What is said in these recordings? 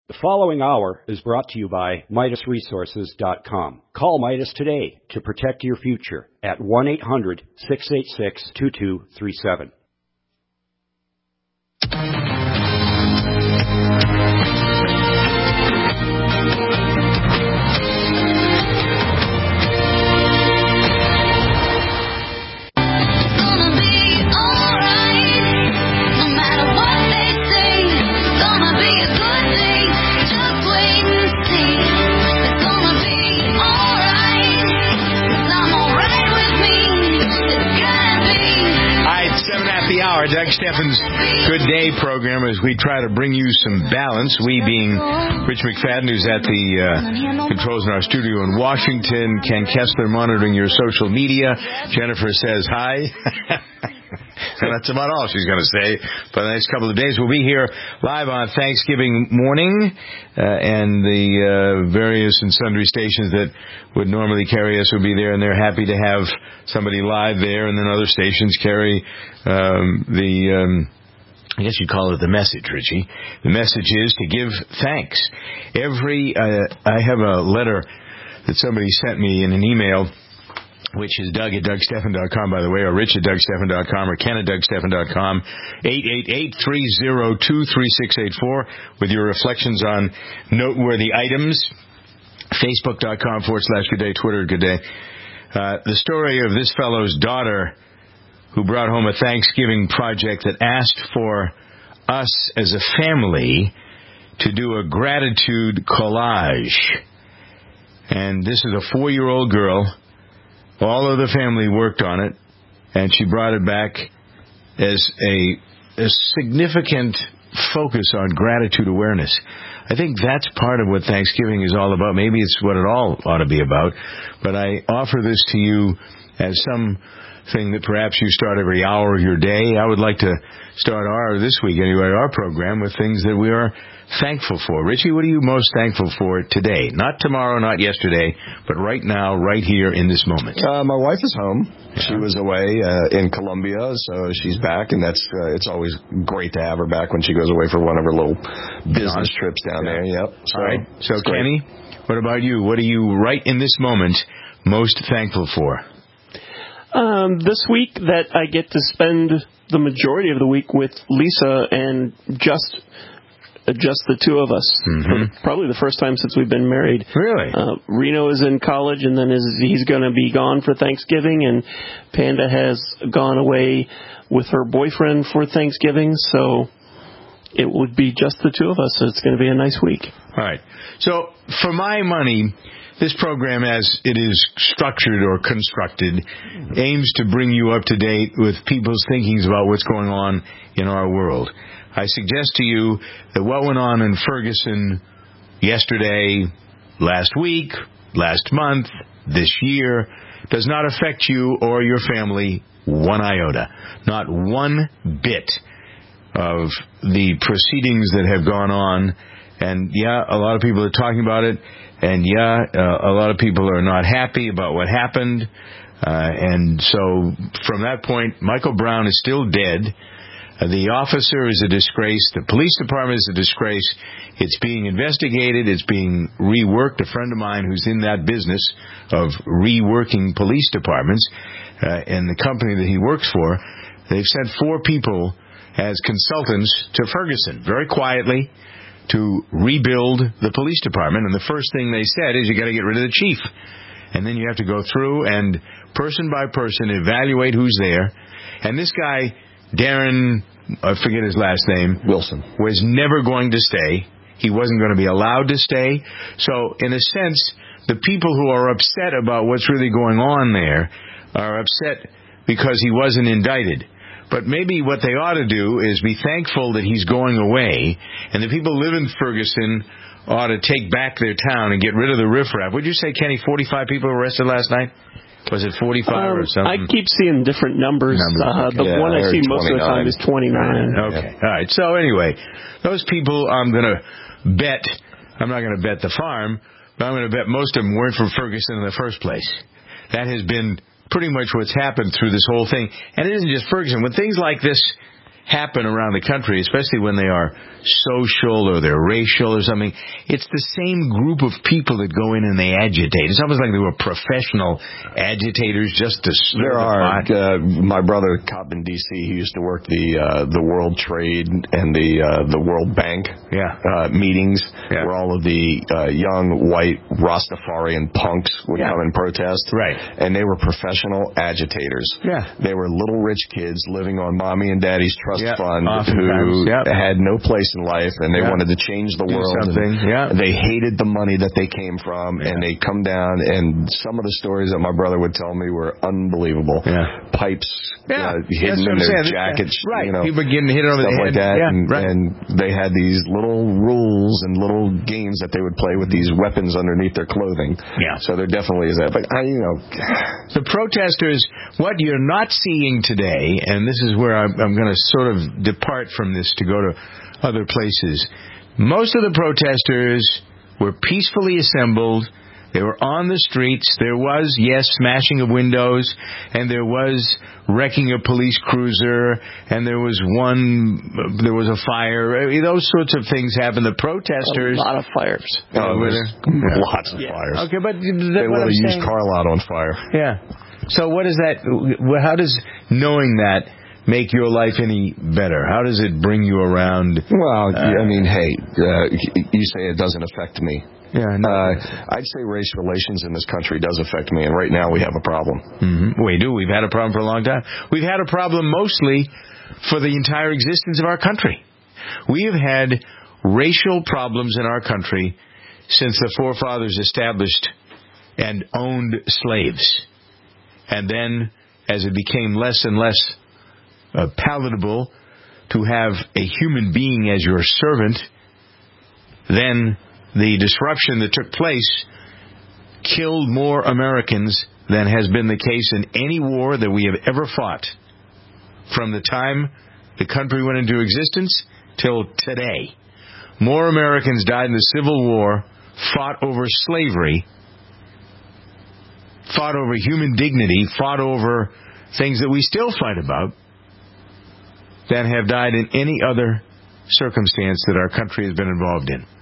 The following hour is brought to you by MidasResources.com. Call Midas today to protect your future at 1-800-686-2237. Our Doug Steffens Good Day program as we try to bring you some balance. We being Rich McFadden, who's at the controls in our studio in Washington. Ken Kessler monitoring your social media. Jennifer says hi. And that's about all she's going to say for the next couple of days. We'll be here live on Thanksgiving morning, and the various and sundry stations that would normally carry us will be there, and they're happy to have somebody live there, and then other stations carry I guess you'd call it the message, Richie. The message is to give thanks. I have a letter that somebody sent me in an email, which is Doug at DougSteffen.com, by the way, or Rich at DougSteffen.com, or Ken at DougSteffen.com, 888-302-3684, with your reflections on noteworthy items, Facebook.com/Good Day, Twitter, Good Day. The story of this fellow's daughter who brought home a Thanksgiving project that asked for us as a family to do a gratitude collage. And this is a 4-year-old girl. All of the family worked on it, and she brought it back as a significant focus on gratitude awareness. I think that's part of what Thanksgiving is all about. Maybe it's what it all ought to be about. But I offer this to you as something that perhaps you start every hour of your day. I would like to start this week anyway, our program with things that we are thankful for. Richie, what are you most thankful for today? Not tomorrow, not yesterday, but right now, right here in this moment. My wife is home. Yeah. She was away in Colombia, so she's back, and it's always great to have her back when she goes away for one of her little business trips down there. Yep. All right. So, Kenny, what about you? What are you right in this moment most thankful for? This week that I get to spend the majority of the week with Lisa and just the two of us. Mm-hmm. Probably the first time since we've been married. Really? Reno is in college, and then he's going to be gone for Thanksgiving, and Panda has gone away with her boyfriend for Thanksgiving, so it would be just the two of us, so it's going to be a nice week. All right. So, for my money, this program, as it is structured or constructed, aims to bring you up to date with people's thinkings about what's going on in our world. I suggest to you that what went on in Ferguson yesterday, last week, last month, this year, does not affect you or your family one iota. Not one bit of the proceedings that have gone on. And, yeah, a lot of people are talking about it. And, yeah, a lot of people are not happy about what happened. And so, from that point, Michael Brown is still dead. The officer is a disgrace. The police department is a disgrace. It's being investigated. It's being reworked. A friend of mine who's in that business of reworking police departments and the company that he works for, they've sent 4 people as consultants to Ferguson, very quietly, to rebuild the police department. And the first thing they said is you got to get rid of the chief. And then you have to go through and person by person evaluate who's there. And this guy, Darren, I forget his last name, Wilson, was never going to stay. He wasn't going to be allowed to stay. So, in a sense, the people who are upset about what's really going on there are upset because he wasn't indicted. But maybe what they ought to do is be thankful that he's going away, and the people who live in Ferguson ought to take back their town and get rid of the riffraff. Would you say, Kenny, 45 people were arrested last night? Was it 45 or something? I keep seeing different numbers. Okay. The one I see most of the time is 29. Okay. All right. So anyway, those people I'm going to bet, I'm not going to bet the farm, but I'm going to bet most of them weren't from Ferguson in the first place. That has been pretty much what's happened through this whole thing. And it isn't just Ferguson. When things like this happen around the country, especially when they are social or they're racial or something, it's the same group of people that go in and they agitate. It's almost like they were professional agitators just to stir the pot. My brother, cop in D.C., he used to work the World Trade and the World Bank meetings where all of the young white Rastafarian punks would come and protest. Right. And they were professional agitators. Yeah. They were little rich kids living on mommy and daddy's trust fund who had no place in life, and they wanted to change the world. They hated the money that they came from, and they come down, and some of the stories that my brother would tell me were unbelievable. Pipes hidden in their jackets. Right. People getting hit over the head. Like that. And they had these little rules and little games that they would play with these weapons underneath their clothing. Yeah. So there definitely is that. But, the protesters, what you're not seeing today, and this is where I'm going to sort of depart from this to go to other places. Most of the protesters were peacefully assembled. They were on the streets. There was, smashing of windows, and there was wrecking a police cruiser, and there was a fire. Those sorts of things happened. The protesters... A lot of fires. Lots of fires. Okay, but... They lit a used car lot on fire. Yeah. So what is that... How does knowing that make your life any better? How does it bring you around? Well, you say it doesn't affect me. Yeah, I'd say race relations in this country does affect me, and right now we have a problem. Mm-hmm. We do. We've had a problem for a long time. We've had a problem mostly for the entire existence of our country. We have had racial problems in our country since the forefathers established and owned slaves. And then, as it became less and less palatable to have a human being as your servant, then the disruption that took place killed more Americans than has been the case in any war that we have ever fought from the time the country went into existence till today. More Americans died in the Civil War, fought over slavery, fought over human dignity, fought over things that we still fight about, than have died in any other circumstance that our country has been involved in.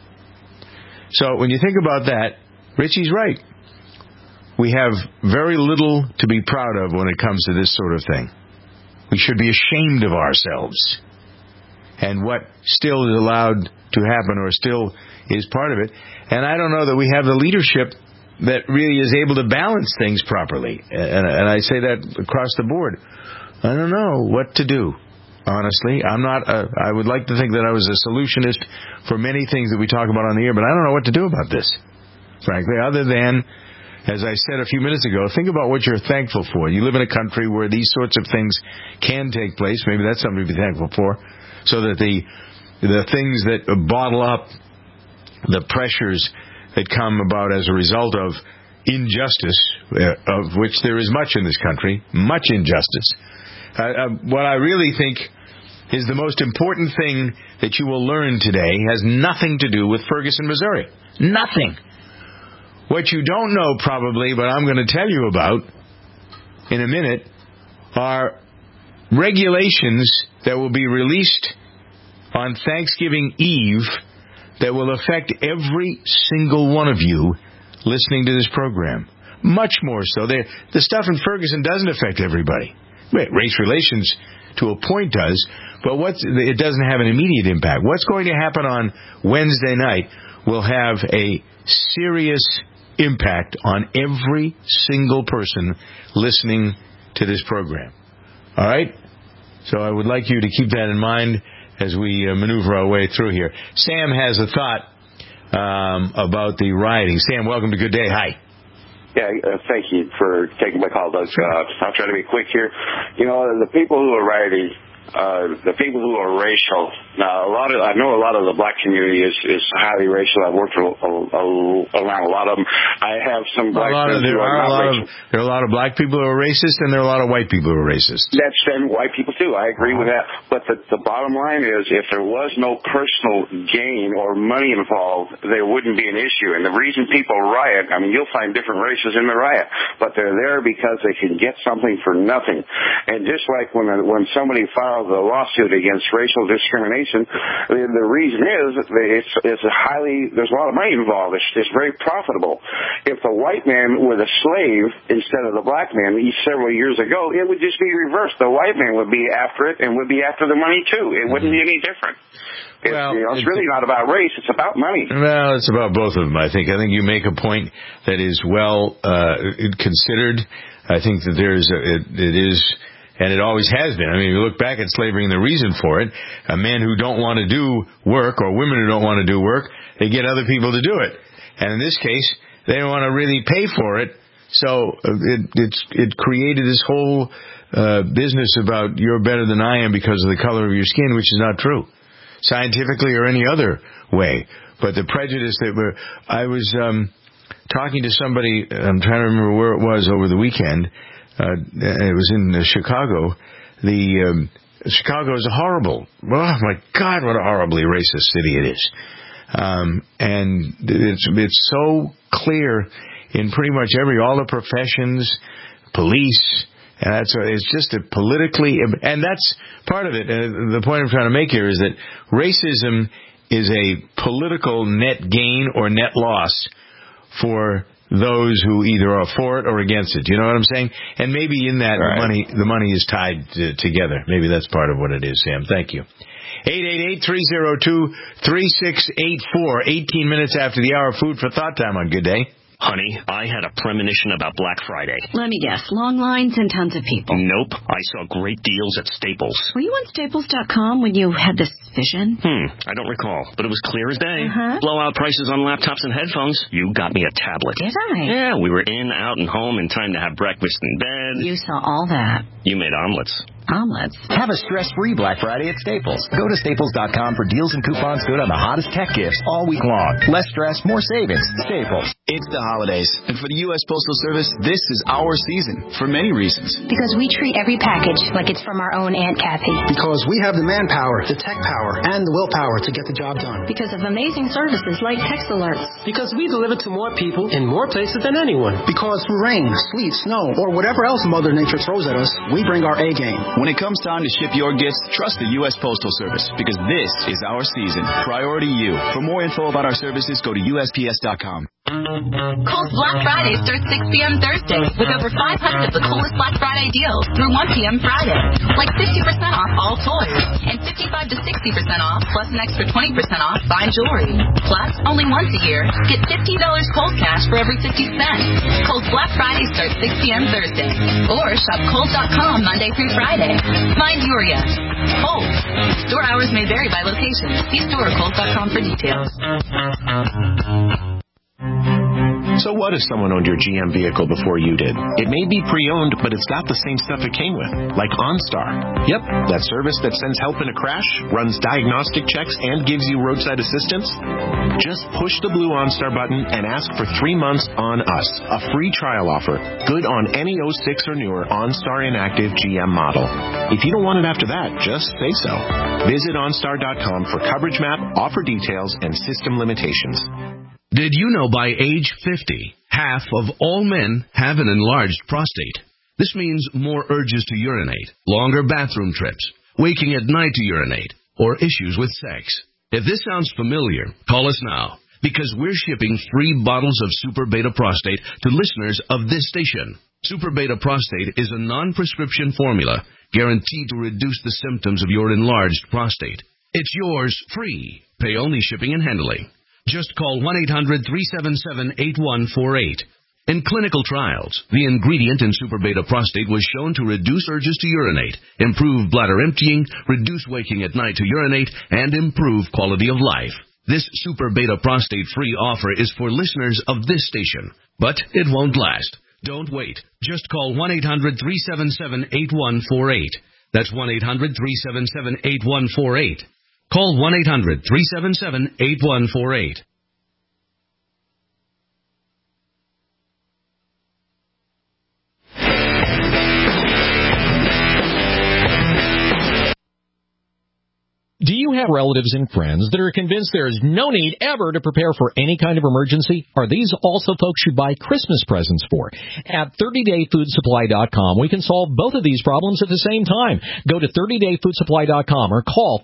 So when you think about that, Richie's right. We have very little to be proud of when it comes to this sort of thing. We should be ashamed of ourselves and what still is allowed to happen or still is part of it. And I don't know that we have the leadership that really is able to balance things properly. And I say that across the board. I don't know what to do. Honestly, I would like to think that I was a solutionist for many things that we talk about on the air, but I don't know what to do about this, frankly, other than, as I said a few minutes ago, think about what you're thankful for. You live in a country where these sorts of things can take place. Maybe that's something to be thankful for, so that the things that bottle up the pressures that come about as a result of injustice, of which there is much in this country, much injustice. What I really think is the most important thing that you will learn today has nothing to do with Ferguson, Missouri. Nothing. What you don't know probably, but I'm going to tell you about in a minute, are regulations that will be released on Thanksgiving Eve that will affect every single one of you listening to this program. Much more so. The stuff in Ferguson doesn't affect everybody. Race relations to a point does, but it doesn't have an immediate impact. What's going to happen on Wednesday night will have a serious impact on every single person listening to this program. All right? So I would like you to keep that in mind as we maneuver our way through here. Sam has a thought about the rioting. Sam, welcome to Good Day. Hi. Yeah, thank you for taking my call, Doug. I'll try to be quick here. You know, the people who are rioting, the people who are racial, Now, I know a lot of the black community is highly racial. I've worked around a lot of them. I have some black friends who are not racial. There are a lot of black people who are racist, and there are a lot of white people who are racist. That's and white people too. I agree with that. But the bottom line is, if there was no personal gain or money involved, there wouldn't be an issue. And the reason people riot, I mean, you'll find different races in the riot, but they're there because they can get something for nothing. And just like when somebody files a lawsuit against racial discrimination, the reason is there's a lot of money involved. It's very profitable. If the white man were the slave instead of the black man several years ago, it would just be reversed. The white man would be after it and would be after the money too. It wouldn't be any different. It's really not about race. It's about money. Well, it's about both of them, I think. I think you make a point that is well considered. I think that it is... And it always has been. I mean, if you look back at slavery and the reason for it, men who don't want to do work or women who don't want to do work, they get other people to do it. And in this case, they don't want to really pay for it. So it created this whole business about you're better than I am because of the color of your skin, which is not true, scientifically or any other way. But the prejudice I was talking to somebody, I'm trying to remember where it was over the weekend. It was in Chicago. Chicago is oh my God, what a horribly racist city it is. And it's so clear in pretty much all the professions, police, and it's just a politically, and that's part of it. The point I'm trying to make here is that racism is a political net gain or net loss for those who either are for it or against it. You know what I'm saying? And maybe in that the money is tied together. Maybe that's part of what it is, Sam. Thank you. 888-302-3684. 18 minutes after the hour. Food for thought time on Good Day. Honey, I had a premonition about Black Friday. Let me guess. Long lines and tons of people. Nope. I saw great deals at Staples. Were you on Staples.com when you had this vision? I don't recall, but it was clear as day. Blowout prices on laptops and headphones. You got me a tablet. Did I? Yeah, we were in, out, and home in time to have breakfast in bed. You saw all that. You made omelets. Omelets. Have a stress-free Black Friday at Staples. Go to Staples.com for deals and coupons good on the hottest tech gifts all week long. Less stress, more savings. Staples. It's the holidays, and for the U.S. Postal Service, this is our season for many reasons. Because we treat every package like it's from our own Aunt Kathy. Because we have the manpower, the tech power, and the willpower to get the job done. Because of amazing services like text alerts. Because we deliver to more people in more places than anyone. Because through rain, sleet, snow, or whatever else Mother Nature throws at us, we bring our A game. When it comes time to ship your gifts, trust the U.S. Postal Service, because this is our season. Priority you. For more info about our services, go to USPS.com. Kohl's Black Friday starts 6 p.m. Thursday with over 500 of the coolest Black Friday deals through 1 p.m. Friday. Like 50% off all toys and 55 to 60% off plus an extra 20% off fine jewelry. Plus, only once a year, get $15 Kohl's cash for every 50 cents. Kohl's Black Friday starts 6 p.m. Thursday. Or shop Kohl's.com Monday through Friday. Find your yes. Kohl's. Store hours may vary by location. See store or Kohl's.com for details. So what if someone owned your GM vehicle before you did? It may be pre-owned, but it's got the same stuff it came with, like OnStar. Yep, that service that sends help in a crash, runs diagnostic checks, and gives you roadside assistance. Just push the blue OnStar button and ask for 3 months on us, a free trial offer, good on any 06 or newer OnStar inactive GM model. If you don't want it after that, just say so. Visit OnStar.com for coverage map, offer details, and system limitations. Did you know by age 50, half of all men have an enlarged prostate? This means more urges to urinate, longer bathroom trips, waking at night to urinate, or issues with sex. If this sounds familiar, call us now, because we're shipping free bottles of Super Beta Prostate to listeners of this station. Super Beta Prostate is a non-prescription formula guaranteed to reduce the symptoms of your enlarged prostate. It's yours free. Pay only shipping and handling. Just call 1-800-377-8148. In clinical trials, the ingredient in Super Beta Prostate was shown to reduce urges to urinate, improve bladder emptying, reduce waking at night to urinate, and improve quality of life. This Super Beta Prostate free offer is for listeners of this station, but it won't last. Don't wait. Just call 1-800-377-8148. That's 1-800-377-8148. Call 1-800-377-8148. Do you have relatives and friends that are convinced there is no need ever to prepare for any kind of emergency? Are these also folks you buy Christmas presents for? At 30dayfoodsupply.com, we can solve both of these problems at the same time. Go to 30dayfoodsupply.com or call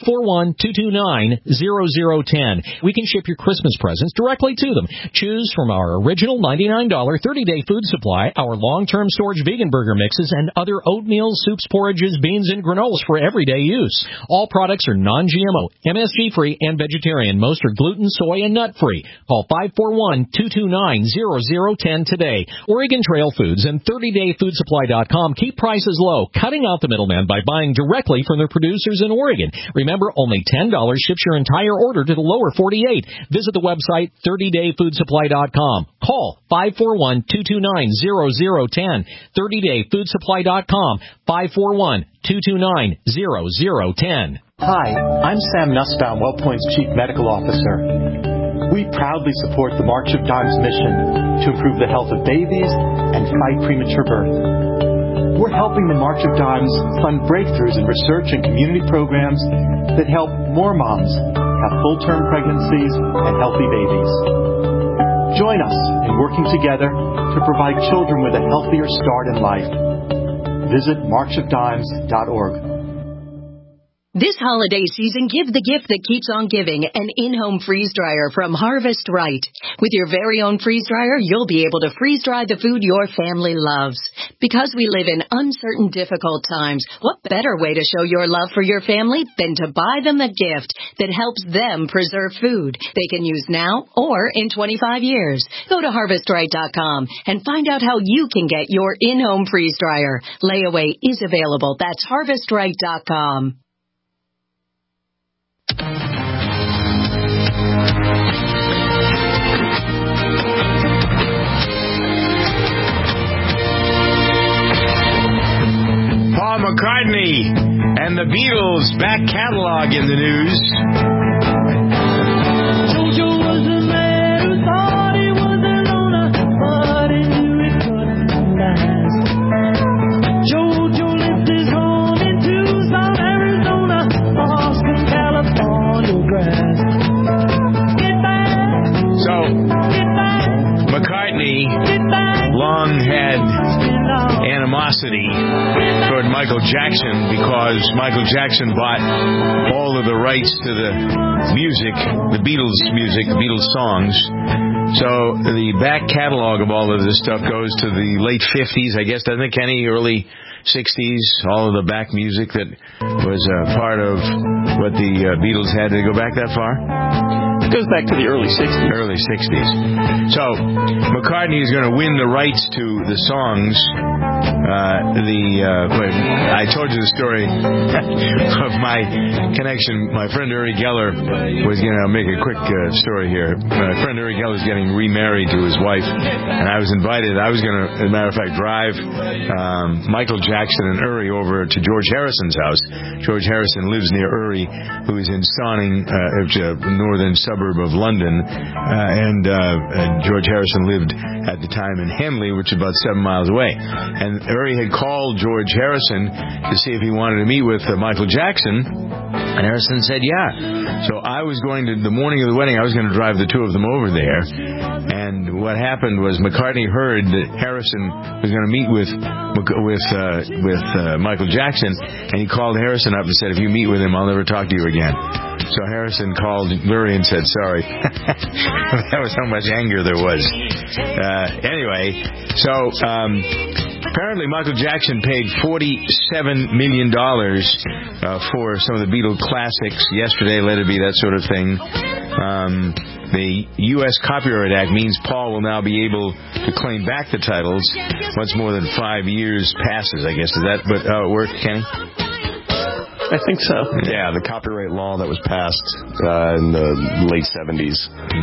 541-229-0010. We can ship your Christmas presents directly to them. Choose from our original $99 30-day food supply, our long-term storage vegan burger mixes, and other oatmeal, soups, porridges, beans, and granolas for everyday use. All products are non-GMO, MSG-free, and vegetarian. Most are gluten, soy, and nut-free. Call 541-229-0010 today. Oregon Trail Foods and 30dayfoodsupply.com keep prices low, cutting out the middleman by buying directly from the producers in Oregon. Remember, only $10 ships your entire order to the lower 48. Visit the website 30dayfoodsupply.com. Call 541-229-0010. 30dayfoodsupply.com. 541-229-0010. Hi, I'm Sam Nussbaum, WellPoint's Chief Medical Officer. We proudly support the March of Dimes mission to improve the health of babies and fight premature birth. We're helping the March of Dimes fund breakthroughs in research and community programs that help more moms have full-term pregnancies and healthy babies. Join us in working together to provide children with a healthier start in life. Visit marchofdimes.org. This holiday season, give the gift that keeps on giving, an in-home freeze dryer from Harvest Right. With your very own freeze dryer, you'll be able to freeze dry the food your family loves. Because we live in uncertain, difficult times, what better way to show your love for your family than to buy them a gift that helps them preserve food they can use now or in 25 years. Go to HarvestRight.com and find out how you can get your in-home freeze dryer. Layaway is available. That's HarvestRight.com. Paul McCartney and the Beatles' back catalog in the news. Jojo was a man who thought he was a loner, but he knew it couldn't last. Jojo lived his home in Tucson, Arizona, Boston, California grass. Get back. So, McCartney long had animosity toward Michael Jackson because Michael Jackson bought all of the rights to the music, the Beatles songs. So the back catalog of all of this stuff goes to the late 50s, I guess, doesn't it, Kenny? Early 60s, all of the back music that was part of what the Beatles had. Did it go back that far? It goes back to the early 60s. Early 60s. So McCartney is going to win the rights to the songs. I told you the story of my connection. My friend Uri Geller was going to make a quick story here. My friend Uri Geller is getting remarried to his wife, and I was invited. I was going to, as a matter of fact, drive Michael Jackson and Uri over to George Harrison's house. George Harrison lives near Uri, who is in Stauning, a northern suburb of London, and George Harrison lived at the time in Henley, which is about 7 miles away. And Uri had called George Harrison to see if he wanted to meet with Michael Jackson, and Harrison said yeah. So I was going to, the morning of the wedding, I was going to drive the two of them over there, and what happened was McCartney heard that Harrison was going to meet with Michael Jackson, and he called Harrison up and said, if you meet with him, I'll never talk to you again. So Harrison called Uri and said, sorry. That was how much anger there was. Anyway, so apparently Michael Jackson paid $47 million for some of the Beatles classics. Yesterday, Let It Be, that sort of thing. The U.S. Copyright Act means Paul will now be able to claim back the titles once more than 5 years passes, I guess. Is that how it works, Kenny? I think so. Yeah, the copyright law that was passed in the late 70s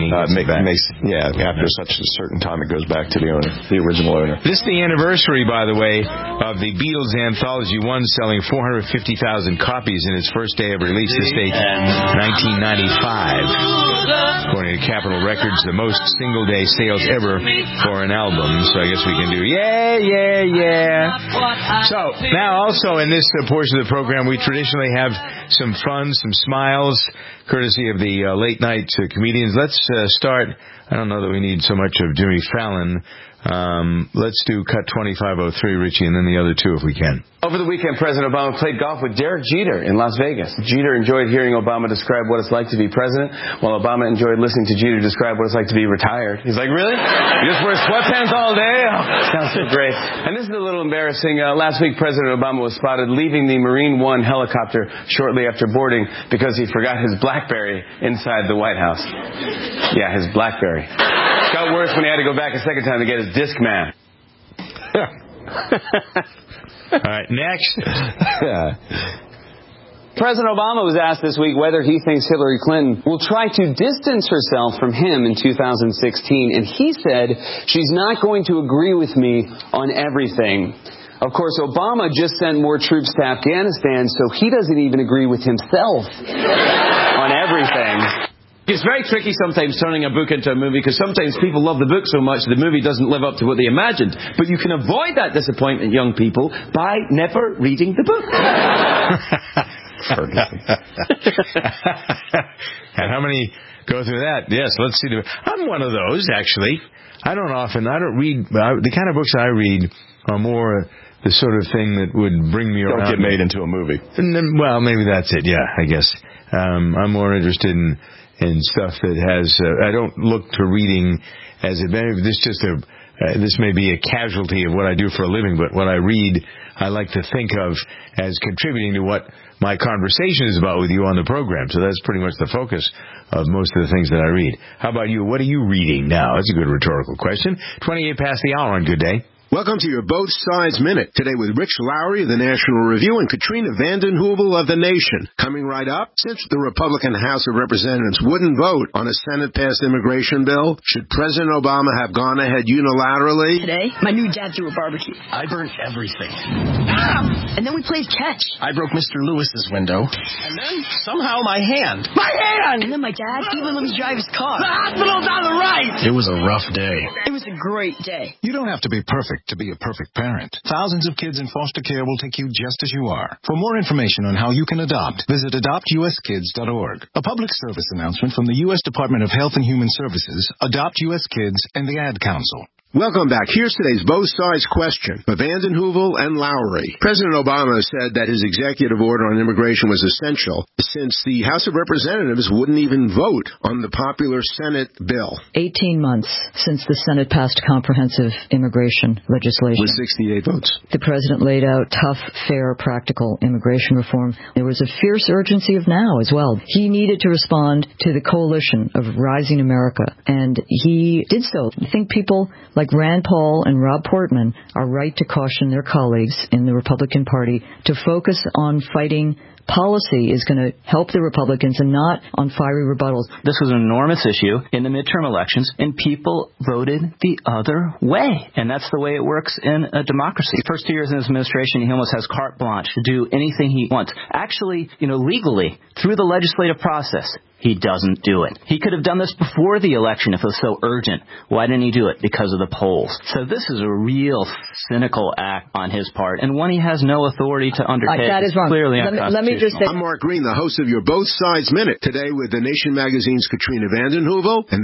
after such a certain time, it goes back to the owner, the original owner. This is the anniversary, by the way, of the Beatles Anthology 1 selling 450,000 copies in its first day of release. This date, 1995. According to Capitol Records, the most single-day sales ever for an album. So I guess we can do So now also in this portion of the program, we traditionally have some fun, some smiles, courtesy of the late-night comedians. Let's start. I don't know that we need so much of Jimmy Fallon. Let's do cut 2503, Richie, and then the other two if we can. Over the weekend, President Obama played golf with Derek Jeter in Las Vegas. Jeter enjoyed hearing Obama describe what it's like to be president, while Obama enjoyed listening to Jeter describe what it's like to be retired. He's like, really? You just wear sweatpants all day? Oh, sounds so great. And this is a little embarrassing. Last week, President Obama was spotted leaving the Marine One helicopter shortly after boarding because he forgot his BlackBerry inside the White House. Yeah, his BlackBerry. It got worse when he had to go back a second time to get his Discman. All right, next. President Obama was asked this week whether he thinks Hillary Clinton will try to distance herself from him in 2016, and he said she's not going to agree with me on everything. Of course, Obama just sent more troops to Afghanistan, so he doesn't even agree with himself on everything. It's very tricky sometimes turning a book into a movie because sometimes people love the book so much the movie doesn't live up to what they imagined. But you can avoid that disappointment, young people, by never reading the book. And how many go through that? Yes, let's see. I'm one of those, actually. I don't read. The kind of books I read are more the sort of thing that would bring me around. Don't get made into a movie. And then, well, maybe that's it. Yeah, I guess. I'm more interested in stuff that has. I don't look to reading as a. This may be a casualty of what I do for a living, but what I read, I like to think of as contributing to what my conversation is about with you on the program. So that's pretty much the focus of most of the things that I read. How about you? What are you reading now? That's a good rhetorical question. 28 past the hour on Good Day. Welcome to your Both Sides Minute, today with Rich Lowry of the National Review and Katrina vanden Heuvel of The Nation. Coming right up, since the Republican House of Representatives wouldn't vote on a Senate-passed immigration bill, should President Obama have gone ahead unilaterally? Today, my new dad threw a barbecue. I burnt everything. And then we played catch. I broke Mr. Lewis's window. And then, somehow, my hand. My hand! And then my dad even let me drive his car. The hospital's on the right! It was a rough day. It was a great day. You don't have to be perfect to be a perfect parent. Thousands of kids in foster care will take you just as you are. For more information on how you can adopt, visit adoptuskids.org. A public service announcement from the U.S. Department of Health and Human Services, Adopt U.S. Kids, and the Ad Council. Welcome back. Here's today's Both Sides question for vanden Heuvel and Lowry. President Obama said that his executive order on immigration was essential since the House of Representatives wouldn't even vote on the popular Senate bill. 18 months since the Senate passed comprehensive immigration legislation. With 68 votes. The president laid out tough, fair, practical immigration reform. There was a fierce urgency of now as well. He needed to respond to the coalition of Rising America, and he did so. I think people like Rand Paul and Rob Portman are right to caution their colleagues in the Republican Party to focus on fighting policy is going to help the Republicans and not on fiery rebuttals. This was an enormous issue in the midterm elections, and people voted the other way. And that's the way it works in a democracy. The first 2 years in his administration, he almost has carte blanche to do anything he wants. Actually, legally, through the legislative process, he doesn't do it. He could have done this before the election if it was so urgent. Why didn't he do it? Because of the polls. So this is a real cynical act on his part, and one he has no authority to undertake. That is wrong. Clearly unconstitutional. Let me just say, I'm Mark Green, the host of your Both Sides Minute, today with The Nation Magazine's Katrina vanden Heuvel and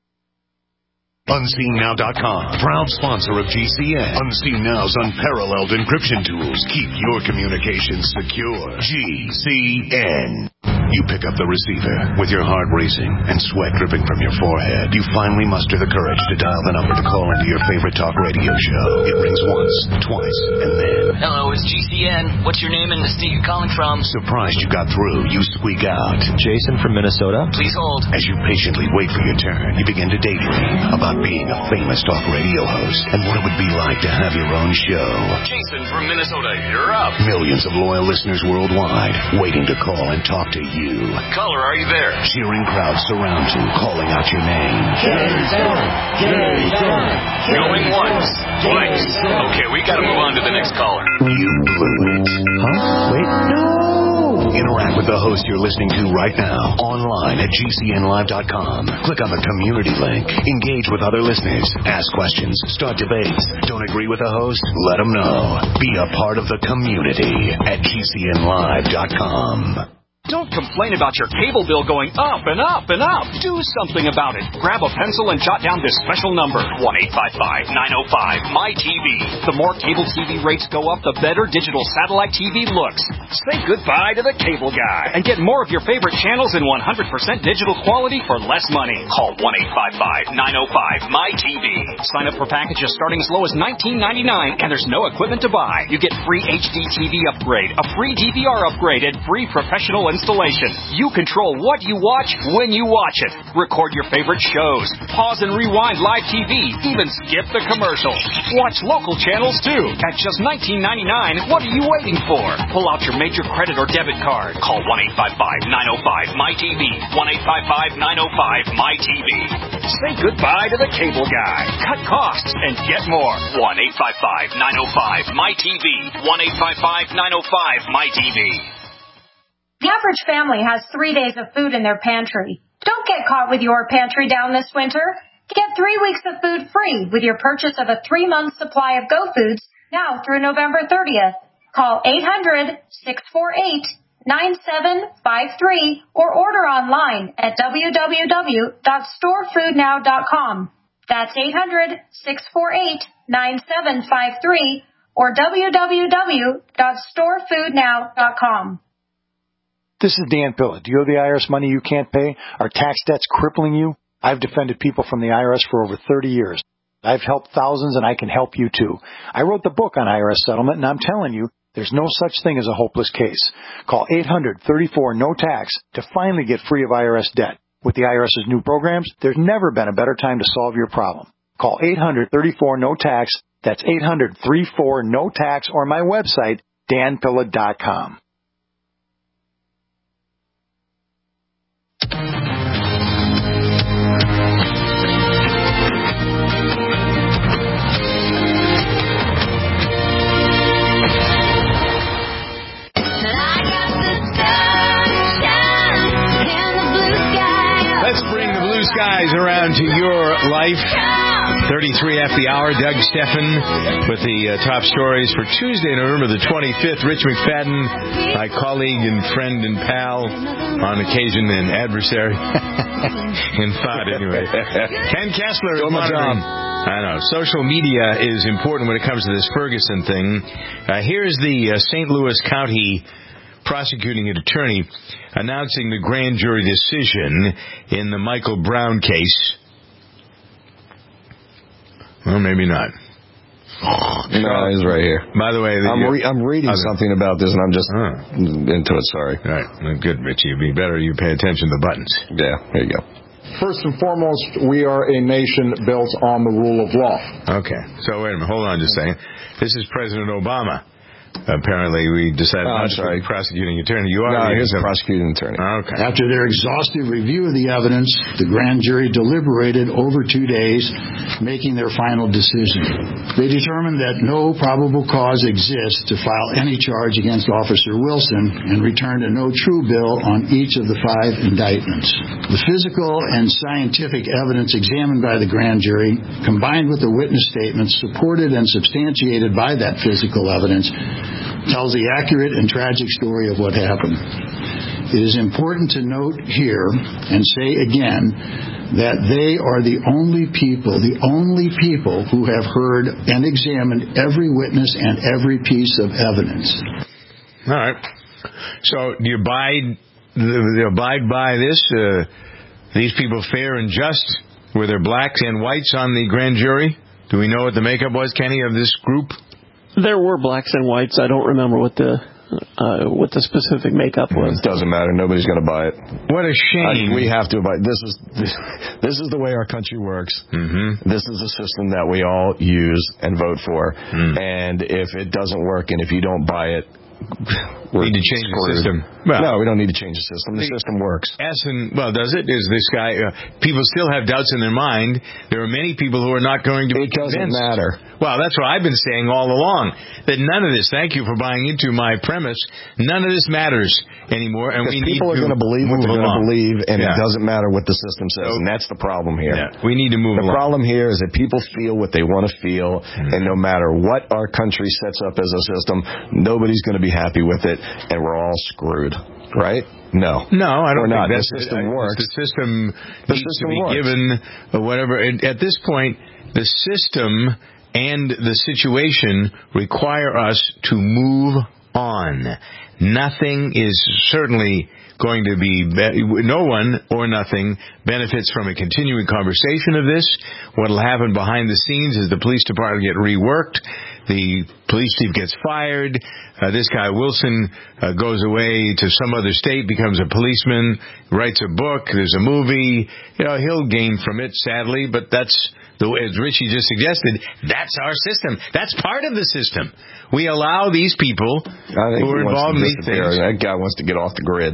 UnseenNow.com, proud sponsor of GCN. Unseen Now's unparalleled encryption tools keep your communications secure. GCN. You pick up the receiver. With your heart racing and sweat dripping from your forehead, you finally muster the courage to dial the number to call into your favorite talk radio show. It rings once, twice, and then... Hello, it's GCN. What's your name and the state you're calling from? Surprised you got through, you squeak out. Jason from Minnesota. Please hold. As you patiently wait for your turn, you begin to daydream about being a famous talk radio host and what it would be like to have your own show. Jason from Minnesota, you're up. Millions of loyal listeners worldwide waiting to call and talk to you. Caller, are you there? Cheering crowds surround you, calling out your name. Jason! Going once, twice. Okay, we gotta move on to the next caller. You blew it. Huh? Wait, no! Interact with the host you're listening to right now, online at GCNlive.com. Click on the community link. Engage with other listeners. Ask questions. Start debates. Don't agree with the host? Let them know. Be a part of the community at GCNlive.com. Don't complain about your cable bill going up and up and up. Do something about it. Grab a pencil and jot down this special number, 1-855-905-MY-TV. The more cable TV rates go up, the better digital satellite TV looks. Say goodbye to the cable guy and get more of your favorite channels in 100% digital quality for less money. Call 1-855-905-MY-TV. Sign up for packages starting as low as $19.99, and there's no equipment to buy. You get free HD TV upgrade, a free DVR upgrade, and free professional installation. You control what you watch when you watch it. Record your favorite shows. Pause and rewind live TV. Even skip the commercials. Watch local channels too. At just $19.99, what are you waiting for? Pull out your major credit or debit card. Call 1-855-905-MY-TV. 1-855-905-MY-TV. Say goodbye to the cable guy. Cut costs and get more. 1-855-905-MY-TV. 1-855-905-MY-TV. The average family has 3 days of food in their pantry. Don't get caught with your pantry down this winter. Get 3 weeks of food free with your purchase of a 3-month supply of Go Foods now through November 30th. Call 800-648-9753 or order online at www.storefoodnow.com. That's 800-648-9753 or www.storefoodnow.com. This is Dan Pilla. Do you owe the IRS money you can't pay? Are tax debts crippling you? I've defended people from the IRS for over 30 years. I've helped thousands, and I can help you too. I wrote the book on IRS settlement, and I'm telling you, there's no such thing as a hopeless case. Call 800-34-NO-TAX to finally get free of IRS debt. With the IRS's new programs, there's never been a better time to solve your problem. Call 800-34-NO-TAX. That's 800-34-NO-TAX, or my website, danpilla.com. Let's bring the blue skies around to your life. 33 after the hour. Doug Steffen with the top stories for Tuesday, November the 25th. Rich McFadden, my colleague and friend and pal, on occasion an adversary. In thought, anyway. Ken Kessler is monitoring. I know. Social media is important when it comes to this Ferguson thing. Here's the St. Louis County prosecuting attorney announcing the grand jury decision in the Michael Brown case. Well, maybe not. No, he's right here. By the way, I'm reading something about this, and I'm just into it. Sorry. All right. Well, good, Richie. It'd be better you pay attention to the buttons. Yeah, there you go. First and foremost, we are a nation built on the rule of law. Okay. So, wait a minute. Hold on just a second. This is President Obama. Apparently, we decided not to be prosecuting attorney. You are? No, he's a prosecuting attorney. Okay. After their exhaustive review of the evidence, the grand jury deliberated over 2 days, making their final decision. They determined that no probable cause exists to file any charge against Officer Wilson and returned a no true bill on each of the 5 indictments. The physical and scientific evidence examined by the grand jury, combined with the witness statements supported and substantiated by that physical evidence, tells the accurate and tragic story of what happened. It is important to note here and say again that they are the only people who have heard and examined every witness and every piece of evidence. All right. So do you buy they abide by this? These people fair and just? Were there blacks and whites on the grand jury? Do we know what the makeup was, Kenny, of this group? There were blacks and whites. I don't remember what the specific makeup was. It doesn't matter. Nobody's going to buy it. What a shame. We have to buy it. This is the way our country works. Mm-hmm. This is a system that we all use and vote for. And if it doesn't work and if you don't buy it, we need to change the system. Well, no, we don't need to change the system. The system works. Does it? Is this guy... people still have doubts in their mind. There are many people who are not going to be convinced. It doesn't matter. Well, that's what I've been saying all along. That none of this... Thank you for buying into my premise. None of this matters anymore. And we need people are going to believe what they're going to believe, and it doesn't matter what the system says. And that's the problem here. Yeah, we need to move along. The problem here is that people feel what they want to feel, and no matter what our country sets up as a system, nobody's going to be happy with it, and we're all screwed. Right? No. No, I don't think that the system works. The system needs to be given whatever. At this point, the system and the situation require us to move on. Nothing is certainly going to be... no one or nothing benefits from a continuing conversation of this. What will happen behind the scenes is the police department get reworked. The police chief gets fired. This guy, Wilson, goes away to some other state, becomes a policeman, writes a book, there's a movie. He'll gain from it, sadly, but that's, as Richie just suggested, that's our system. That's part of the system. We allow these people who are involved in these things. That guy wants to get off the grid.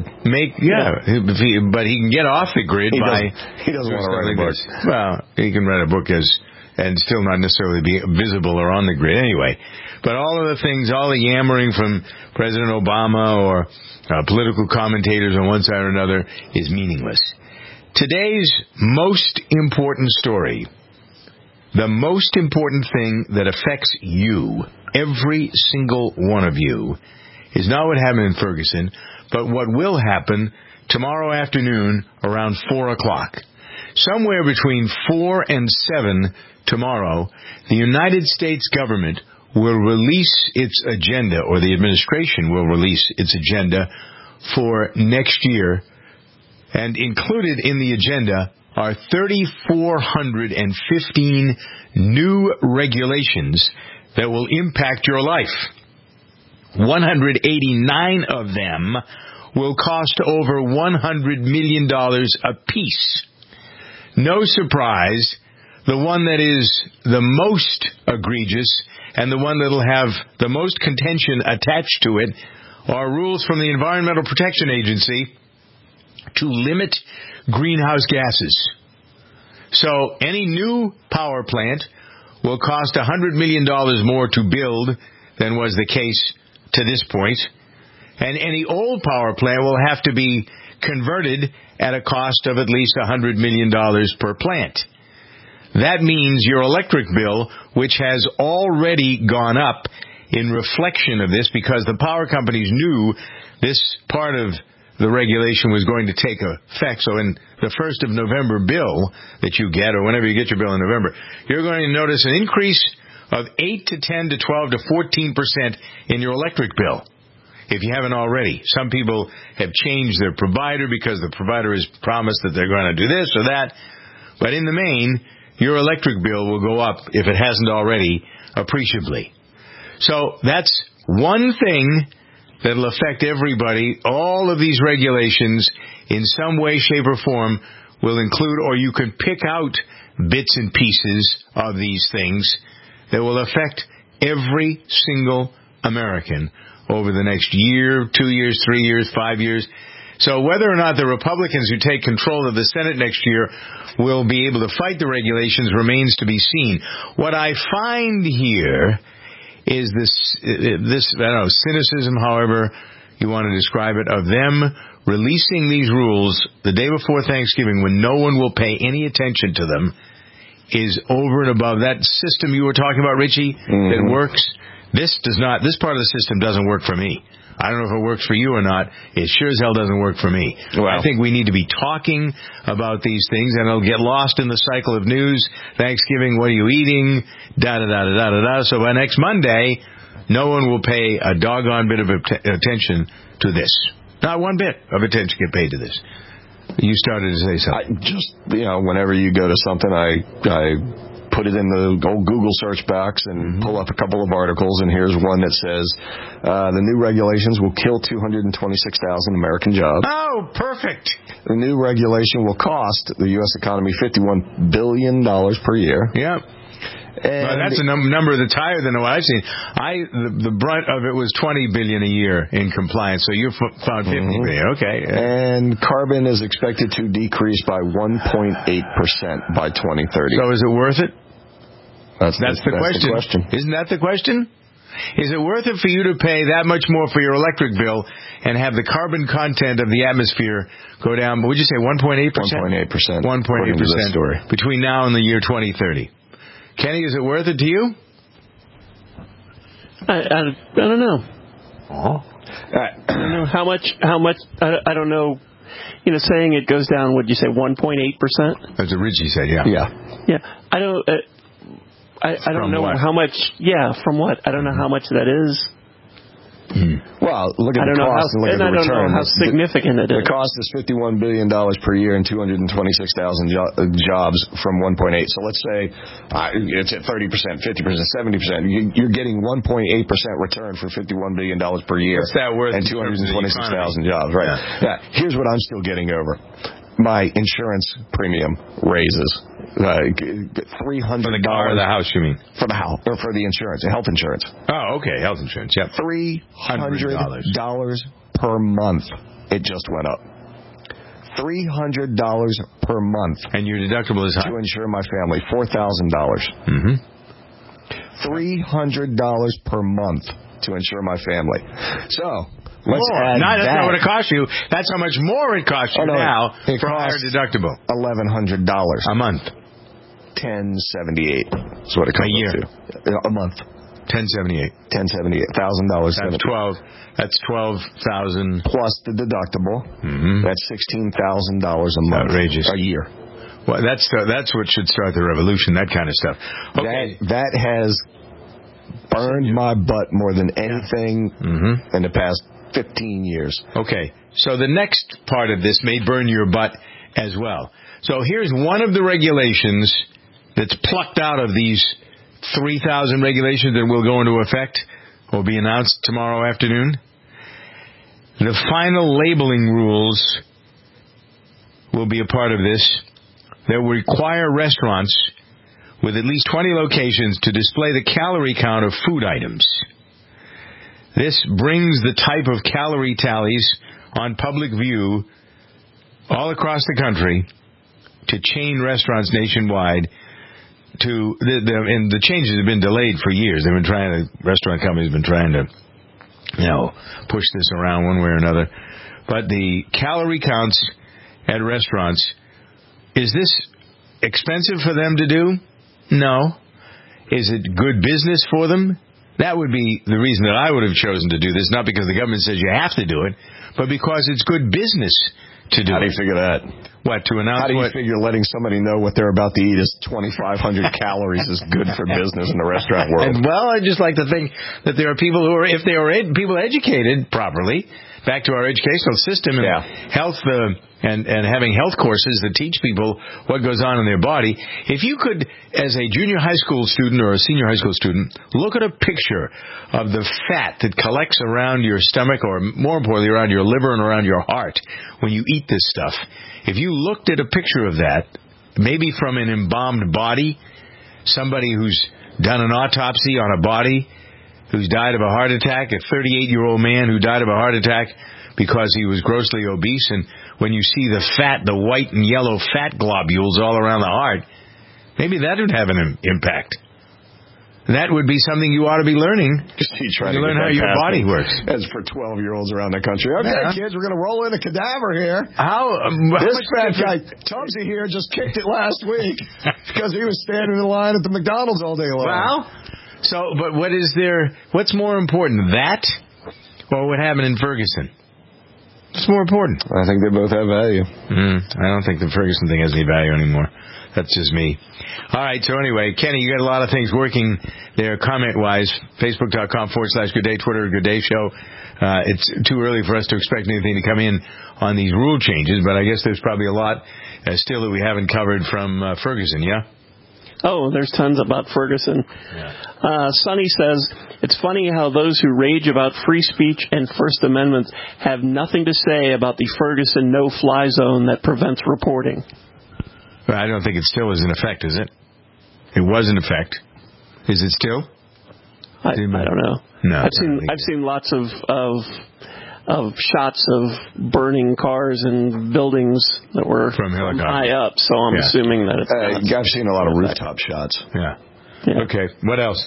But he can get off the grid He doesn't want to write a book. Well, he can write a book and still not necessarily be visible or on the grid anyway. But all of the things, all the yammering from President Obama or political commentators on one side or another is meaningless. Today's most important story, the most important thing that affects you, every single one of you, is not what happened in Ferguson, but what will happen tomorrow afternoon around 4 o'clock. Somewhere between 4 and 7 tomorrow, the United States government will release its agenda, or the administration will release its agenda for next year. And included in the agenda are 3,415 new regulations that will impact your life. 189 of them will cost over $100 million apiece. No surprise, the one that is the most egregious and the one that will have the most contention attached to it are rules from the Environmental Protection Agency to limit greenhouse gases. So any new power plant will cost $100 million more to build than was the case to this point. And any old power plant will have to be converted at a cost of at least $100 million per plant. That means your electric bill, which has already gone up in reflection of this because the power companies knew this part of the regulation was going to take effect. So in the 1st of November bill that you get, or whenever you get your bill in November, you're going to notice an increase of 8 to 10 to 12 to 14% in your electric bill, if you haven't already. Some people have changed their provider because the provider has promised that they're going to do this or that. But in the main, your electric bill will go up, if it hasn't already, appreciably. So that's one thing that will affect everybody. All of these regulations, in some way, shape, or form, will include, or you can pick out bits and pieces of these things that will affect every single American over the next year, 2 years, 3 years, 5 years. So whether or not the Republicans who take control of the Senate next year will be able to fight the regulations remains to be seen. What I find here is this I don't know, cynicism, however you want to describe it, of them releasing these rules the day before Thanksgiving when no one will pay any attention to them is over and above that system you were talking about, Richie, that works. This part of the system doesn't work for me. I don't know if it works for you or not. It sure as hell doesn't work for me. Well, I think we need to be talking about these things, and it'll get lost in the cycle of news. Thanksgiving, what are you eating? Da-da-da-da-da-da. So by next Monday, no one will pay a doggone bit of attention to this. Not one bit of attention get paid to this. You started to say something. Whenever you go to something, I put it in the old Google search box and pull up a couple of articles, and here's one that says the new regulations will kill 226,000 American jobs. Oh, perfect. The new regulation will cost the U.S. economy $51 billion per year. Yeah. Well, that's a number that's higher than what I've seen. The brunt of it was $20 billion a year in compliance, so you found $50 billion. Okay. And carbon is expected to decrease by 1.8% by 2030. So is it worth it? That's the question. Isn't that the question? Is it worth it for you to pay that much more for your electric bill and have the carbon content of the atmosphere go down, would you say 1.8%? 1.8%. 1.8% between now and the year 2030. Kenny, is it worth it to you? I don't know. I don't know how much. I don't know. Saying it goes down. Would you say 1.8%? That's what Richie said. Yeah. Yeah. I don't. I don't know how much. Yeah. From what? I don't know how much that is. Well, look at the cost and look at the return. I don't know how significant it is. The cost is $51 billion per year and 226,000 jobs from 1.8. So let's say it's at 30%, 50%, 70%. You're getting 1.8% return for $51 billion per year. What's that worth? And 226,000 jobs, right? Yeah. Here's what I'm still getting over. My insurance premium raises. $300 for the car or the house, you mean? For the house, or for the insurance, health insurance. Oh, okay, health insurance. Yep. $300 per month. It just went up. $300 per month. And your deductible is high. To insure my family, $4,000. $300 per month to insure my family. So. That's not what it costs you. That's how much more it costs you now for a higher deductible. $1,100 a month. $1,078 is what it costs. A year. A month. $1,078. $1,078. That's $12,000 plus the deductible. That's $16,000 a month. Outrageous. A year. Well, that's what should start the revolution. That kind of stuff. Okay. That has burned my butt more than anything in the past 15 years. Okay, so the next part of this may burn your butt as well. So here's one of the regulations that's plucked out of these 3,000 regulations that will go into effect, will be announced tomorrow afternoon. The final labeling rules will be a part of this that will require restaurants with at least 20 locations to display the calorie count of food items. This brings the type of calorie tallies on public view all across the country to chain restaurants nationwide. And the changes have been delayed for years. Restaurant companies have been trying to, push this around one way or another. But the calorie counts at restaurants, is this expensive for them to do? No. Is it good business for them? That would be the reason that I would have chosen to do this, not because the government says you have to do it, but because it's good business to do it. How do you figure that? What, to announce How do you figure letting somebody know what they're about to eat is 2,500 calories is good for business in the restaurant world? And, well, I just like to think that there are people who are, if they are people educated properly, back to our educational system and health and having health courses that teach people what goes on in their body. If you could, as a junior high school student or a senior high school student, look at a picture of the fat that collects around your stomach, or more importantly around your liver and around your heart when you eat this stuff. If you looked at a picture of that, maybe from an embalmed body, somebody who's done an autopsy on a body, who's died of a heart attack, a 38-year-old man who died of a heart attack because he was grossly obese, and when you see the fat, the white and yellow fat globules all around the heart, maybe that would have an impact. That would be something you ought to be learning. You learn how your body works. As for 12-year-olds around the country. Okay, kids, we're going to roll in a cadaver here. This fat guy, Tubbsy here, just kicked it last week because he was standing in line at the McDonald's all day long. Well, but what's more important, that or what happened in Ferguson? It's more important. I think they both have value. I don't think the Ferguson thing has any value anymore. That's just me. All right, so anyway, Kenny, you got a lot of things working there comment-wise. Facebook.com/Good Day, Twitter, Good Day Show. It's too early for us to expect anything to come in on these rule changes, but I guess there's probably a lot still that we haven't covered from Ferguson, yeah? Oh, there's tons about Ferguson. Yeah. Sonny says, it's funny how those who rage about free speech and First Amendment have nothing to say about the Ferguson no-fly zone that prevents reporting. Well, I don't think it still is in effect, is it? It was in effect. Is it still? I don't know. No, I've seen lots of shots of burning cars and buildings that were from high up, so I'm assuming that it's I've seen a lot of rooftop shots. Yeah. Okay, what else?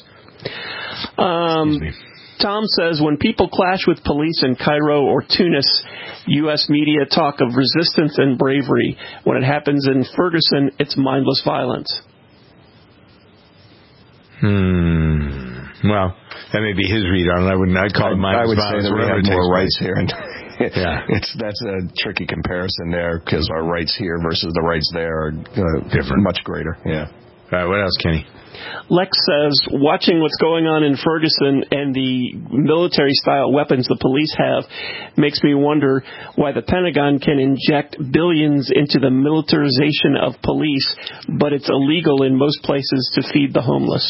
Tom says, when people clash with police in Cairo or Tunis, U.S. media talk of resistance and bravery. When it happens in Ferguson, it's mindless violence. Well, that may be his read on it. I'd call it mindless violence. I would say that we have more rights here. Yeah. That's a tricky comparison there because our rights here versus the rights there are different, much greater. Yeah. All right, what else, Kenny? Lex says, watching what's going on in Ferguson and the military-style weapons the police have makes me wonder why the Pentagon can inject billions into the militarization of police, but it's illegal in most places to feed the homeless.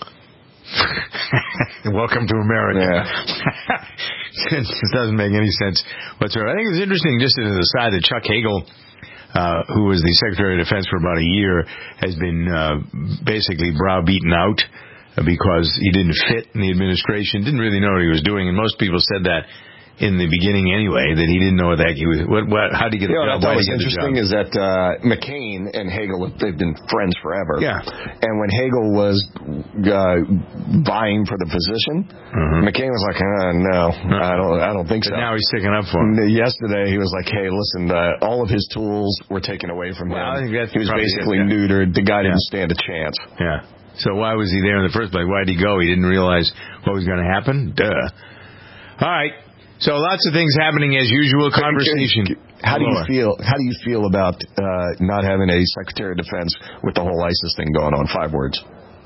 Welcome to America. Yeah. It doesn't make any sense whatsoever. I think it's interesting, just as an aside, that Chuck Hagel, who was the Secretary of Defense for about a year, has been basically browbeaten out because he didn't fit in the administration, didn't really know what he was doing, and most people said that in the beginning anyway, that he didn't know what the heck he was. How did he get a job? What's interesting is that McCain and Hagel, they've been friends forever. Yeah. And when Hagel was vying for the position, McCain was like, no, I don't think so. But now he's sticking up for him. Yesterday, he was like, hey, listen, all of his tools were taken away from him. I think that's he was basically neutered. The guy didn't stand a chance. Yeah. So why was he there in the first place? Why did he go? He didn't realize what was going to happen? Duh. All right. So lots of things happening as usual. Conversation. How do you feel about not having a Secretary of Defense with the whole ISIS thing going on? 5 words.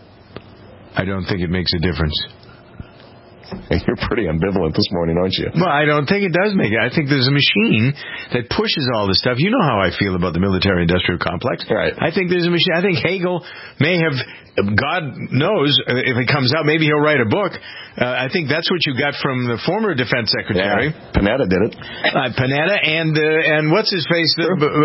I don't think it makes a difference. You're pretty ambivalent this morning, aren't you? Well, I don't think it does make it. I think there's a machine that pushes all this stuff. You know how I feel about the military-industrial complex. Right. I think there's a machine. I think Hagel may have, God knows, if it comes out, maybe he'll write a book. I think that's what you got from the former defense secretary. Yeah, Panetta did it. Panetta and what's his face?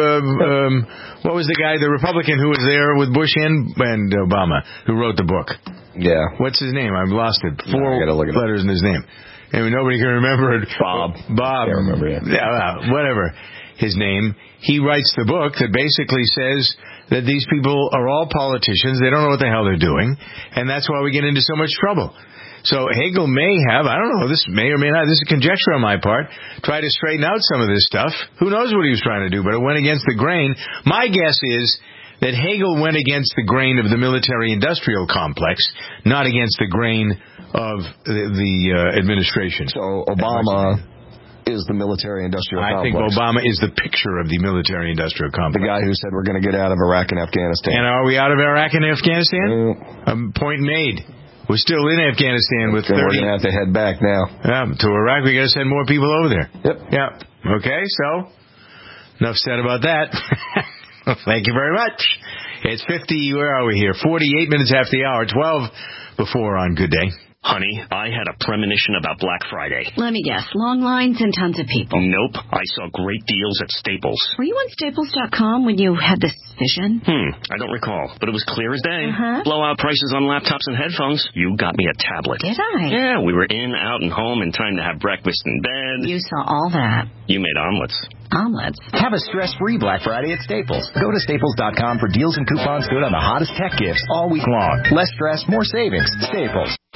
What was the guy, the Republican who was there with Bush and Obama, who wrote the book? Yeah. What's his name? I've lost it. 4 letters in his name. And nobody can remember it. Bob. I can't remember it. Yeah, whatever his name. He writes the book that basically says that these people are all politicians. They don't know what the hell they're doing. And that's why we get into so much trouble. So Hagel may have, I don't know, this may or may not, this is conjecture on my part, try to straighten out some of this stuff. Who knows what he was trying to do, but it went against the grain. My guess is that Hagel went against the grain of the military-industrial complex, not against the grain of the administration. So Obama is the military-industrial complex. I think Obama is the picture of the military-industrial complex. The guy who said we're going to get out of Iraq and Afghanistan. And are we out of Iraq and Afghanistan? Point made. We're still in Afghanistan with 30. We're going to have to head back now. Yeah, to Iraq, we got to send more people over there. Yep. Yeah. Okay, so enough said about that. Thank you very much. It's where are we here? 48 minutes after the hour, 12 before on Good Day. Honey, I had a premonition about Black Friday. Let me guess. Long lines and tons of people. Nope. I saw great deals at Staples. Were you on Staples.com when you had this vision? I don't recall, but it was clear as day. Uh-huh. Blowout prices on laptops and headphones. You got me a tablet. Did I? Yeah, we were in, out, and home in time to have breakfast in bed. You saw all that. You made omelets. Omelets? Have a stress-free Black Friday at Staples. Go to Staples.com for deals and coupons good on the hottest tech gifts all week long. Less stress, more savings. Staples.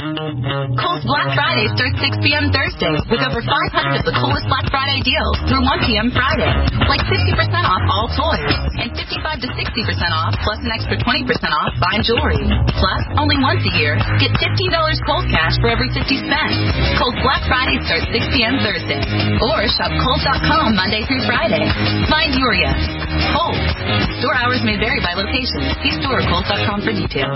Kohl's Black Friday starts 6 p.m. Thursday with over 500 of the coolest Black Friday deals through 1 p.m. Friday, like 50% off all toys and 55 to 60% off plus an extra 20% off fine jewelry. Plus, only once a year, get $15 Kohl's cash for every 50 spent. Kohl's Black Friday starts 6 p.m. Thursday, or shop Kohl's.com Monday through Friday. Find your yes. Kohl's. Store hours may vary by location. See store or Kohl's.com for details.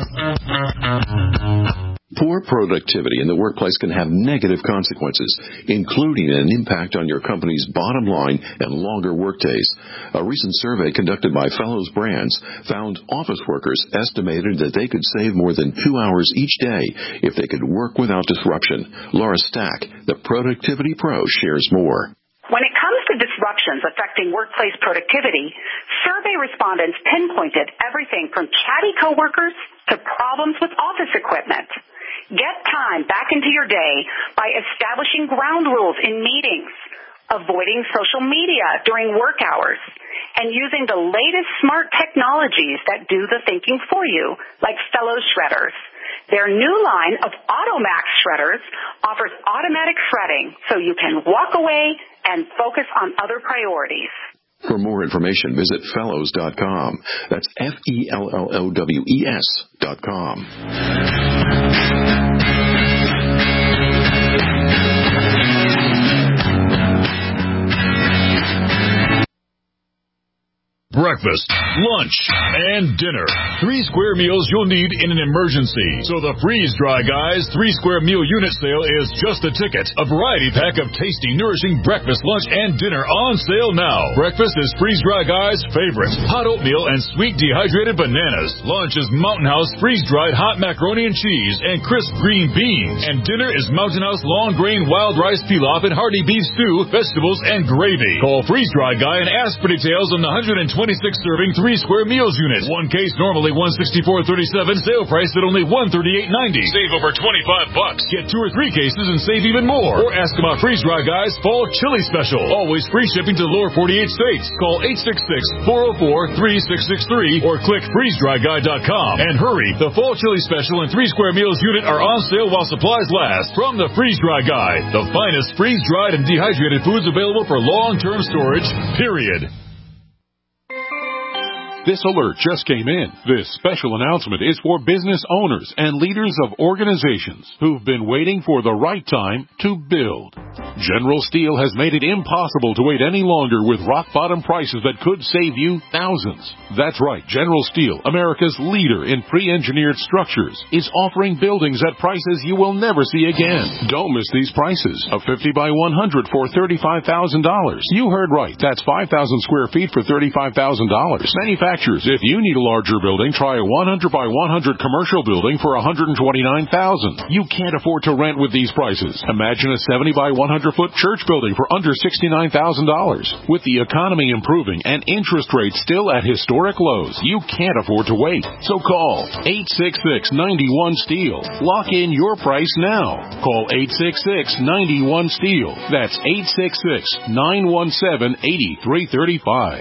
Poor productivity in the workplace can have negative consequences, including an impact on your company's bottom line and longer workdays. A recent survey conducted by Fellows Brands found office workers estimated that they could save more than 2 hours each day if they could work without disruption. Laura Stack, the Productivity Pro, shares more. When it comes to disruptions affecting workplace productivity, survey respondents pinpointed everything from chatty coworkers to problems with office equipment. Get time back into your day by establishing ground rules in meetings, avoiding social media during work hours, and using the latest smart technologies that do the thinking for you, like Fellows Shredders. Their new line of Automax Shredders offers automatic shredding so you can walk away and focus on other priorities. For more information, visit fellows.com. That's FELLOWES.com. Breakfast, lunch, and dinner. 3 square meals you'll need in an emergency. So the Freeze Dry Guys 3 square meal unit sale is just a ticket. A variety pack of tasty, nourishing breakfast, lunch, and dinner on sale now. Breakfast is Freeze Dry Guys' favorite. Hot oatmeal and sweet dehydrated bananas. Lunch is Mountain House freeze-dried hot macaroni and cheese and crisp green beans. And dinner is Mountain House long grain wild rice pilaf and hearty beef stew, vegetables, and gravy. Call Freeze Dry Guy and ask for details on the 126-serving 3 square meals unit. One case normally $164.37. Sale price at only $138.90. Save over $25. Get 2 or 3 cases and save even more. Or ask about Freeze Dry Guys Fall Chili Special. Always free shipping to the lower 48 states. Call 866-404-3663 or click freezedryguy.com. And hurry, the Fall Chili Special and 3 square meals unit are on sale while supplies last. From the Freeze Dry Guy, the finest freeze-dried and dehydrated foods available for long-term storage, period. This alert just came in. This special announcement is for business owners and leaders of organizations who've been waiting for the right time to build. General Steel has made it impossible to wait any longer with rock-bottom prices that could save you thousands. That's right. General Steel, America's leader in pre-engineered structures, is offering buildings at prices you will never see again. Don't miss these prices. A 50 by 100 for $35,000. You heard right. That's 5,000 square feet for $35,000. Manufacturers, if you need a larger building, try a 100 by 100 commercial building for $129,000. You can't afford to rent with these prices. Imagine a 70 by 100 foot church building for under $69,000. With the economy improving and interest rates still at historic lows, you can't afford to wait. So call 866-91-STEEL. Lock in your price now. Call 866-91-STEEL. That's 866-917-8335.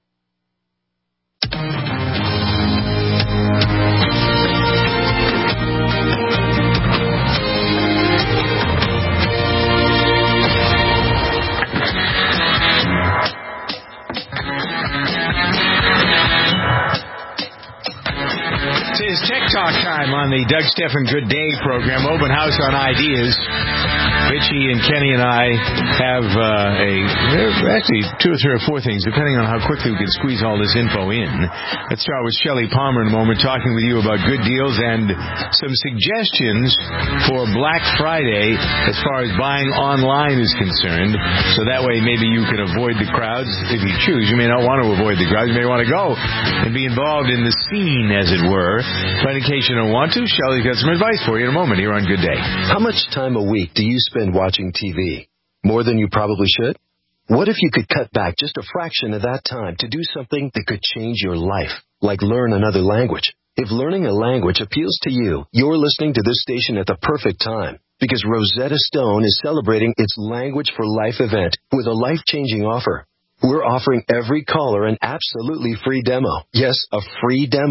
It's Tech Talk time on the Doug Stephan Good Day program, Open House on Ideas. Richie and Kenny and I have actually 2 or 3 or 4 things, depending on how quickly we can squeeze all this info in. Let's start with Shelley Palmer in a moment, talking with you about good deals and some suggestions for Black Friday as far as buying online is concerned. So that way maybe you can avoid the crowds if you choose. You may not want to avoid the crowds. You may want to go and be involved in the scene, as it were. But in case you don't want to, Shelley's got some advice for you in a moment here on Good Day. How much time a week do you spend watching TV? More than you probably should? What if you could cut back just a fraction of that time to do something that could change your life, like learn another language? If learning a language appeals to you, you're listening to this station at the perfect time, because Rosetta Stone is celebrating its Language for Life event with a life-changing offer. We're offering every caller an absolutely free demo. Yes, a free demo.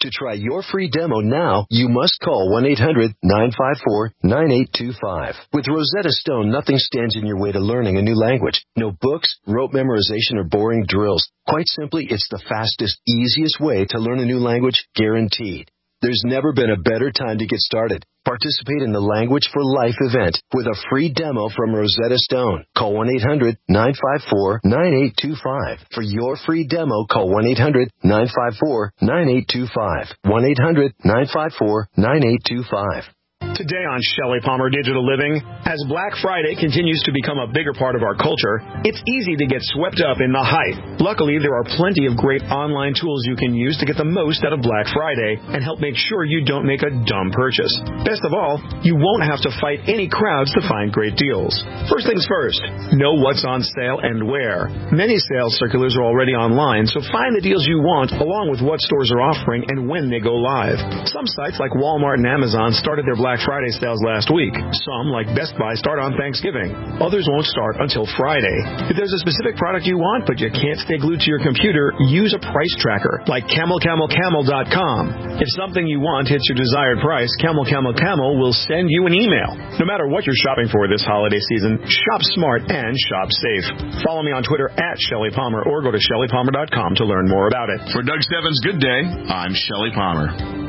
To try your free demo now, you must call 1-800-954-9825. With Rosetta Stone, nothing stands in your way to learning a new language. No books, rote memorization, or boring drills. Quite simply, it's the fastest, easiest way to learn a new language, guaranteed. There's never been a better time to get started. Participate in the Language for Life event with a free demo from Rosetta Stone. Call 1-800-954-9825. For your free demo, call 1-800-954-9825. 1-800-954-9825. Today on Shelley Palmer Digital Living, as Black Friday continues to become a bigger part of our culture, it's easy to get swept up in the hype. Luckily, there are plenty of great online tools you can use to get the most out of Black Friday and help make sure you don't make a dumb purchase. Best of all, you won't have to fight any crowds to find great deals. First things first, know what's on sale and where. Many sales circulars are already online, so find the deals you want along with what stores are offering and when they go live. Some sites like Walmart and Amazon started their Black Friday sales last week. Some, like Best Buy, start on Thanksgiving. Others won't start until Friday. If there's a specific product you want but you can't stay glued to your computer, use a price tracker like CamelCamelCamel.com. If something you want hits your desired price, Camel will send you an email. No matter what you're shopping for this holiday season, shop smart and shop safe. Follow me on Twitter at Shelley Palmer or go to ShelleyPalmer.com to learn more about it. For Doug Stebbins' Good Day, I'm Shelley Palmer.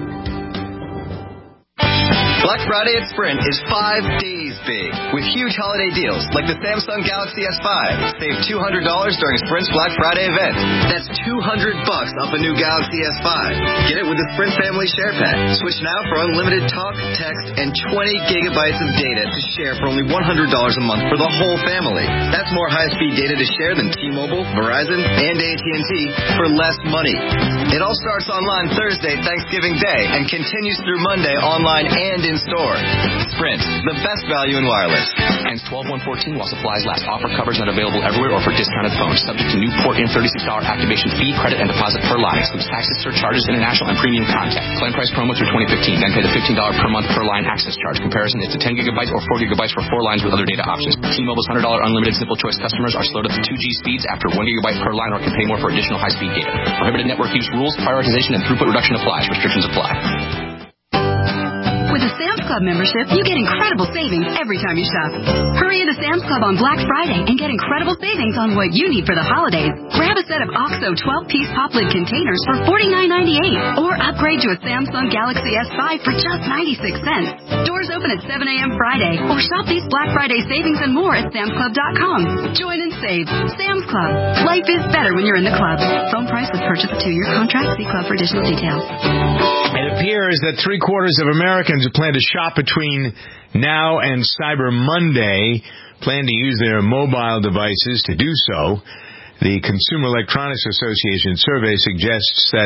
Black Friday at Sprint is 5 days big with huge holiday deals like the Samsung Galaxy S5. Save $200 during Sprint's Black Friday event. That's $200 off a new Galaxy S5. Get it with the Sprint Family Share Pack. Switch now for unlimited talk, text, and 20 gigabytes of data to share for only $100 a month for the whole family. That's more high-speed data to share than T-Mobile, Verizon, and AT&T for less money. It all starts online Thursday, Thanksgiving Day, and continues through Monday online and in store. Sprint, the best value in wireless. Ends 12/1/14 while supplies last. Offer covers not available everywhere or for discounted phones. Subject to new port in $36 activation fee, credit, and deposit per line. Excludes taxes, surcharges, international, and premium contact. Claim price promo through 2015. Then pay the $15 per month per line access charge. Comparison is to 10 gigabytes or 4 gigabytes for 4 lines with other data options. T-Mobile's $100 unlimited simple choice customers are slowed up to 2G speeds after 1 gigabyte per line or can pay more for additional high-speed data. Prohibited network use rules, prioritization, and throughput reduction applies. Restrictions apply. With a Sam's Club membership, you get incredible savings every time you shop. Hurry into Sam's Club on Black Friday and get incredible savings on what you need for the holidays. Grab a set of OXO 12-piece pop lid containers for $49.98 or upgrade to a Samsung Galaxy S5 for just 96 cents. Doors open at 7 a.m. Friday or shop these Black Friday savings and more at SamsClub.com. Join and save. Sam's Club. Life is better when you're in the club. Phone price with purchase of 2-year contract. See Club for additional details. It appears that 3/4 of Americans who plan to shop between now and Cyber Monday plan to use their mobile devices to do so. The Consumer Electronics Association survey suggests that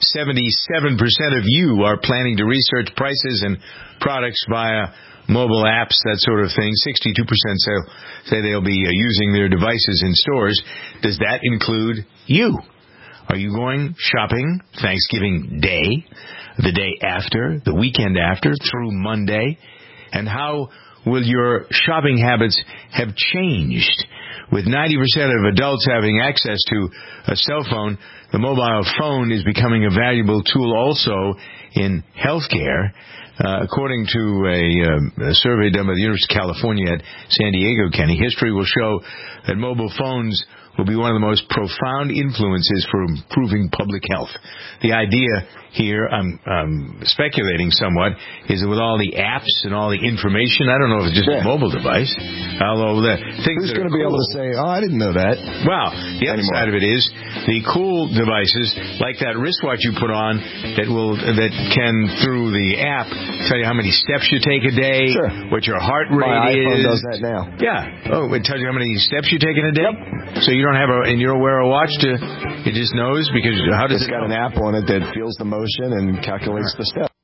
77% of you are planning to research prices and products via mobile apps, that sort of thing. 62% say they'll be using their devices in stores. Does that include you? Are you going shopping Thanksgiving Day, the day after, the weekend after, through Monday? And how will your shopping habits have changed? With 90% of adults having access to a cell phone, the mobile phone is becoming a valuable tool also in healthcare. According to a survey done by the University of California at San Diego County, history will show that mobile phones will be one of the most profound influences for improving public health. The idea here, I'm speculating somewhat, is that with all the apps and all the information, I don't know if it's just a mobile device, although the things who's going to be able to say, oh, I didn't know that. Well, the other side of it is the cool devices, like that wristwatch you put on that can, through the app, tell you how many steps you take a day, what your heart rate My iPhone is. does that now. Yeah. Oh, it tells you how many steps you take in a day? Yep. So you don't have and you don't wear a watch it just knows? Because how does it's got an app on it that feels the motion and calculates the step.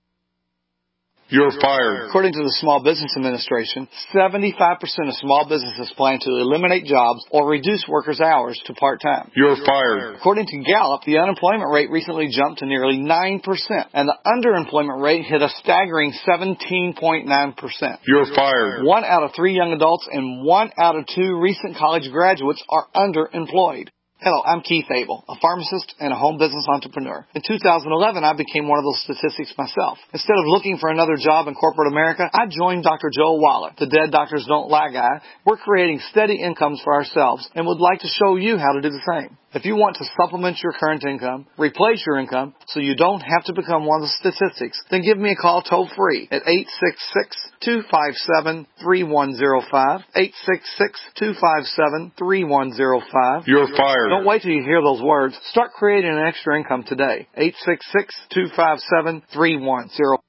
You're fired. According to the Small Business Administration, 75% of small businesses plan to eliminate jobs or reduce workers' hours to part-time. You're fired. According to Gallup, the unemployment rate recently jumped to nearly 9%, and the underemployment rate hit a staggering 17.9%. You're fired. 1 out of 3 young adults and 1 out of 2 recent college graduates are underemployed. Hello, I'm Keith Abel, a pharmacist and a home business entrepreneur. In 2011, I became one of those statistics myself. Instead of looking for another job in corporate America, I joined Dr. Joel Waller, the Dead Doctors Don't Lie guy. We're creating steady incomes for ourselves and would like to show you how to do the same. If you want to supplement your current income, replace your income, so you don't have to become one of the statistics, then give me a call toll free at 866-257-3105, 866-257-3105. You're fired. Don't wait till you hear those words. Start creating an extra income today. 866-257-3105.